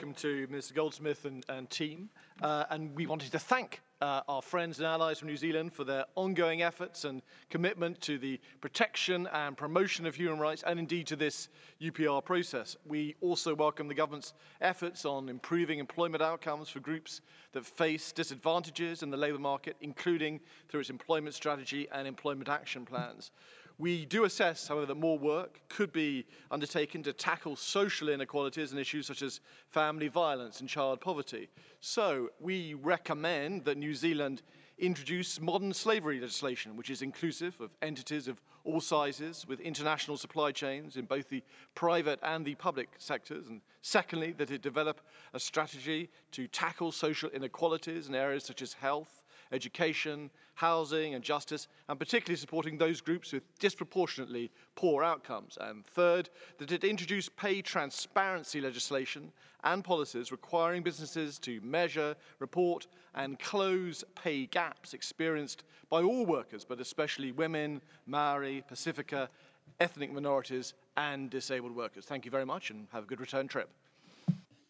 welcome to Mr. Goldsmith and team. And we wanted to thank our friends and allies from New Zealand for their ongoing efforts and commitment to the protection and promotion of human rights and indeed to this UPR process. We also welcome the government's efforts on improving employment outcomes for groups that face disadvantages in the labour market, including through its employment strategy and employment action plans. We do assess, however, that more work could be undertaken to tackle social inequalities and issues such as family violence and child poverty. So we recommend that New Zealand introduce modern slavery legislation, which is inclusive of entities of all sizes with international supply chains in both the private and the public sectors. And secondly, that it develop a strategy to tackle social inequalities in areas such as health, education, housing and justice, and particularly supporting those groups with disproportionately poor outcomes. And third, that it introduce pay transparency legislation and policies requiring businesses to measure, report and close pay gaps experienced by all workers, but especially women, Maori, Pacifica, ethnic minorities and disabled workers. Thank you very much and have a good return trip.